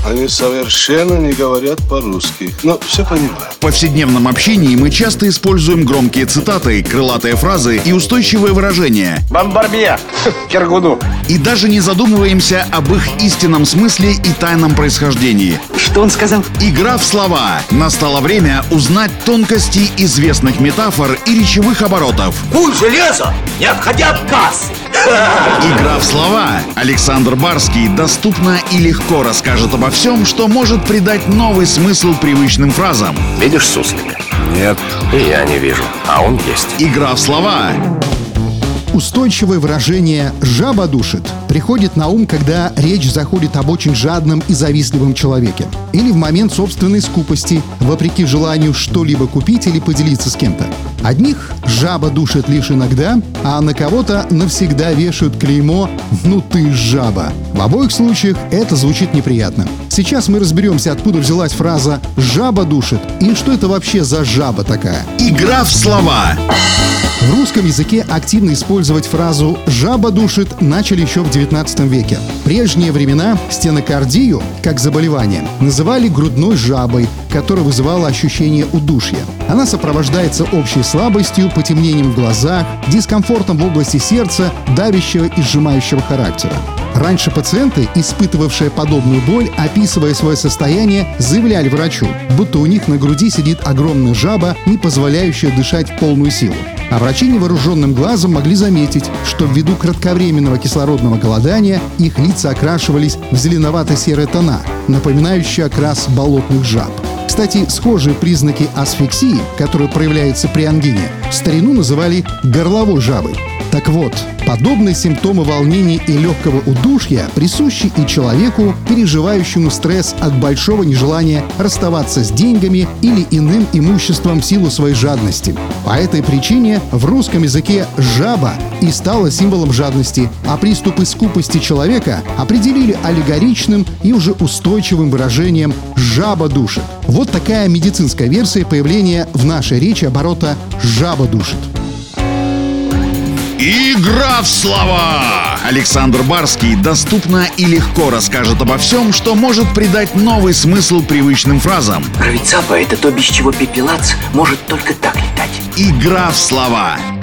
Они совершенно не говорят по-русски, но все понимаю. В повседневном общении мы часто используем громкие цитаты, крылатые фразы и устойчивые выражения. Бомбарбье! Киргуду! И даже не задумываемся об их истинном смысле и тайном происхождении. Что он сказал? Игра в слова. Настало время узнать тонкости известных метафор и речевых оборотов. Куй железо, не отходя от кассы. Игра в слова. Александр Барский доступно и легко расскажет обо всем, что может придать новый смысл привычным фразам. Видишь суслика? Нет. И я не вижу, а он есть. Игра в слова. Устойчивое выражение «жаба душит» приходит на ум, когда речь заходит об очень жадном и завистливом человеке. Или в момент собственной скупости, вопреки желанию что-либо купить или поделиться с кем-то. Одних жаба душит лишь иногда, а на кого-то навсегда вешают клеймо «ну ты жаба». В обоих случаях это звучит неприятно. Сейчас мы разберемся, откуда взялась фраза «жаба душит» и что это вообще за жаба такая. Игра в слова. В русском языке активно использовать фразу «жаба душит» начали еще в XIX веке. В прежние времена стенокардию, как заболевание, называли грудной жабой, которая вызывала ощущение удушья. Она сопровождается общей слабостью, потемнением в глазах, дискомфортом в области сердца, давящего и сжимающего характера. Раньше пациенты, испытывавшие подобную боль, описывая свое состояние, заявляли врачу, будто у них на груди сидит огромная жаба, не позволяющая дышать в полную силу. А врачи невооруженным глазом могли заметить, что ввиду кратковременного кислородного голодания их лица окрашивались в зеленовато-серые тона, напоминающие окрас болотных жаб. Кстати, схожие признаки асфиксии, которые проявляются при ангине, в старину называли горловой жабой. Так вот, подобные симптомы волнения и легкого удушья присущи и человеку, переживающему стресс от большого нежелания расставаться с деньгами или иным имуществом в силу своей жадности. По этой причине в русском языке «жаба» и стала символом жадности, а приступы скупости человека определили аллегоричным и уже устойчивым выражением «жаба душит». Вот такая медицинская версия появления в нашей речи оборота «жаба душит». Игра в слова. Александр Барский доступно и легко расскажет обо всем, что может придать новый смысл привычным фразам. Рыцапа — это то, без чего пепелац может только так летать. Игра в слова.